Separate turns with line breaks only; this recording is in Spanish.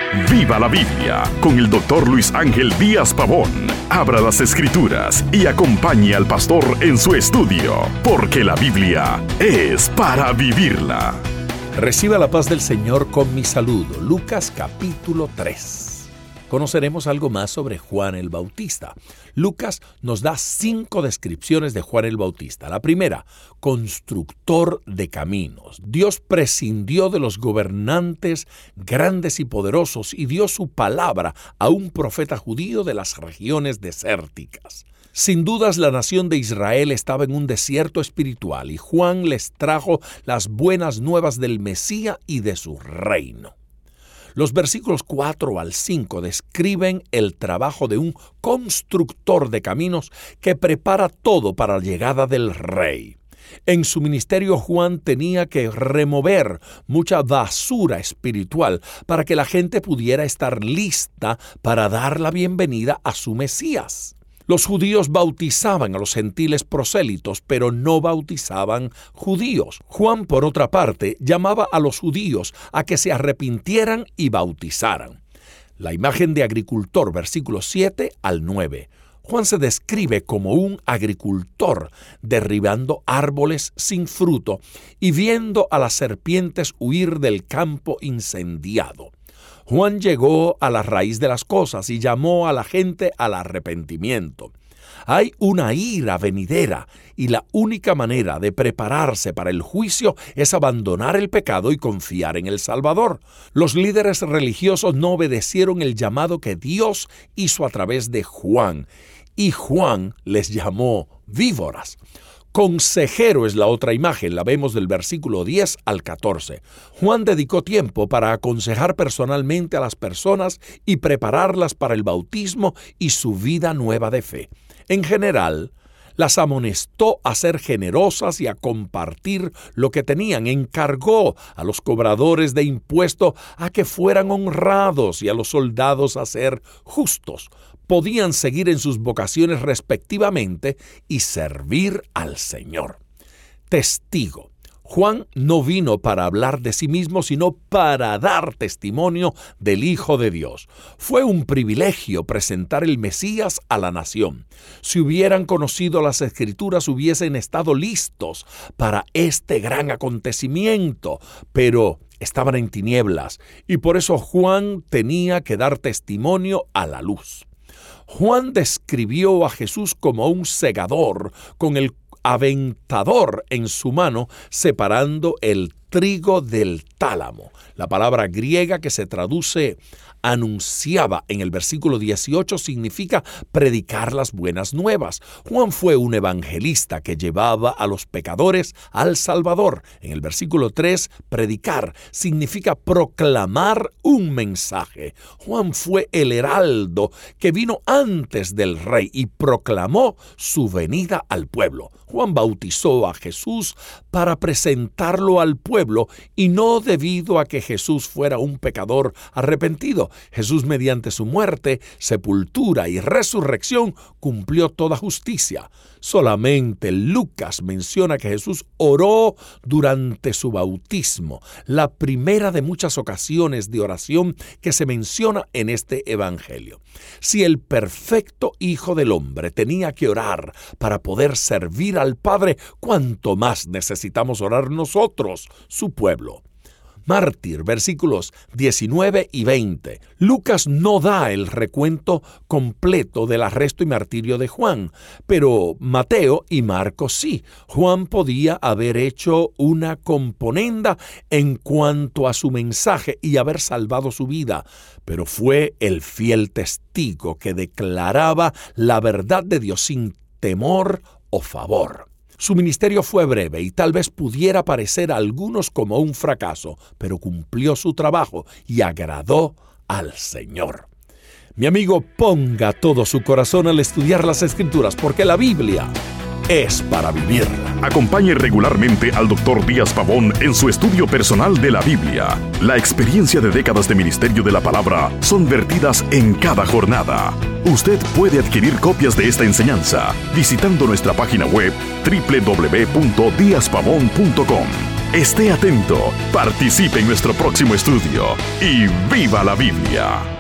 Viva la Biblia con el Dr. Luis Ángel Díaz Pavón. Abra las Escrituras y acompañe al pastor en su estudio, porque la Biblia es para vivirla.
Reciba la paz del Señor con mi saludo. Lucas capítulo 3. Conoceremos algo más sobre Juan el Bautista. Lucas nos da 5 descripciones de Juan el Bautista. La primera, constructor de caminos. Dios prescindió de los gobernantes grandes y poderosos y dio su palabra a un profeta judío de las regiones desérticas. Sin dudas, la nación de Israel estaba en un desierto espiritual y Juan les trajo las buenas nuevas del Mesías y de su reino. Los versículos 4 al 5 describen el trabajo de un constructor de caminos que prepara todo para la llegada del rey. En su ministerio, Juan tenía que remover mucha basura espiritual para que la gente pudiera estar lista para dar la bienvenida a su Mesías. Los judíos bautizaban a los gentiles prosélitos, pero no bautizaban judíos. Juan, por otra parte, llamaba a los judíos a que se arrepintieran y bautizaran. La imagen de agricultor, versículos 7 al 9. Juan se describe como un agricultor derribando árboles sin fruto y viendo a las serpientes huir del campo incendiado. Juan llegó a la raíz de las cosas y llamó a la gente al arrepentimiento. Hay una ira venidera y la única manera de prepararse para el juicio es abandonar el pecado y confiar en el Salvador. Los líderes religiosos no obedecieron el llamado que Dios hizo a través de Juan, y Juan les llamó víboras. Consejero es la otra imagen, la vemos del versículo 10 al 14. Juan dedicó tiempo para aconsejar personalmente a las personas y prepararlas para el bautismo y su vida nueva de fe. En general, las amonestó a ser generosas y a compartir lo que tenían. Encargó a los cobradores de impuestos a que fueran honrados y a los soldados a ser justos. Podían seguir en sus vocaciones respectivamente y servir al Señor. Testigo. Juan no vino para hablar de sí mismo, sino para dar testimonio del Hijo de Dios. Fue un privilegio presentar el Mesías a la nación. Si hubieran conocido las Escrituras, hubiesen estado listos para este gran acontecimiento, pero estaban en tinieblas, y por eso Juan tenía que dar testimonio a la luz. Juan describió a Jesús como un segador con el aventador en su mano, separando el trigo del tálamo. La palabra griega que se traduce anunciaba en el versículo 18 significa predicar las buenas nuevas. Juan fue un evangelista que llevaba a los pecadores al Salvador. En el versículo 3, predicar significa proclamar un mensaje. Juan fue el heraldo que vino antes del rey y proclamó su venida al pueblo. Juan bautizó a Jesús para presentarlo al pueblo y no debido a que Jesús fuera un pecador arrepentido. Jesús, mediante su muerte, sepultura y resurrección, cumplió toda justicia. Solamente Lucas menciona que Jesús oró durante su bautismo, la primera de muchas ocasiones de oración que se menciona en este evangelio. Si el perfecto Hijo del Hombre tenía que orar para poder servir al Padre, ¿cuánto más necesitamos orar nosotros, su pueblo? Mártir, versículos 19 y 20. Lucas no da el recuento completo del arresto y martirio de Juan, pero Mateo y Marcos sí. Juan podía haber hecho una componenda en cuanto a su mensaje y haber salvado su vida, pero fue el fiel testigo que declaraba la verdad de Dios sin temor o favor. Su ministerio fue breve y tal vez pudiera parecer a algunos como un fracaso, pero cumplió su trabajo y agradó al Señor. Mi amigo, ponga todo su corazón al estudiar las Escrituras, porque la Biblia es para vivirla.
Acompañe regularmente al Dr. Díaz Pavón en su estudio personal de la Biblia. La experiencia de décadas de ministerio de la palabra son vertidas en cada jornada. Usted puede adquirir copias de esta enseñanza visitando nuestra página web www.diazpavon.com. Esté atento, participe en nuestro próximo estudio y ¡viva la Biblia!